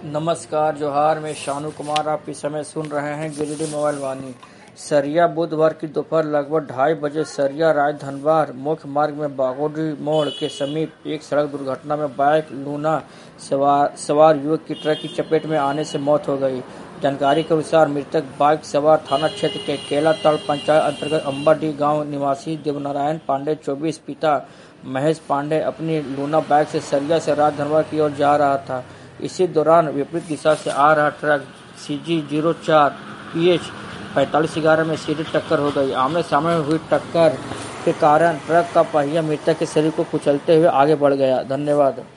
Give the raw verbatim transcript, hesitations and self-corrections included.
नमस्कार जोहार, मैं शानू कुमार। आप इस समय सुन रहे हैं गिरिडीह मोबाइल वाणी। सरिया बुधवार की दोपहर लगभग ढाई बजे सरिया राय धनबाद मुख्य मार्ग में बागोडी मोड़ के समीप एक सड़क दुर्घटना में बाइक लूना सवार सवार युवक की ट्रक की चपेट में आने से मौत हो गई। जानकारी के अनुसार मृतक बाइक सवार थाना क्षेत्र के केला तड़ पंचायत अंतर्गत अम्बाडी गांव निवासी देवनारायण पांडे चौबीस पिता महेश पांडे अपनी लूना बाइक से सरिया से राय धनबाद की ओर जा रहा था। इसी दौरान विपरीत दिशा से आ रहा ट्रक सी जी जीरो चार पी एच पैंतालीस ग्यारह में सीधी टक्कर हो गई। आमने सामने हुई टक्कर के कारण ट्रक का पहिया मृतक के शरीर को कुचलते हुए आगे बढ़ गया। धन्यवाद।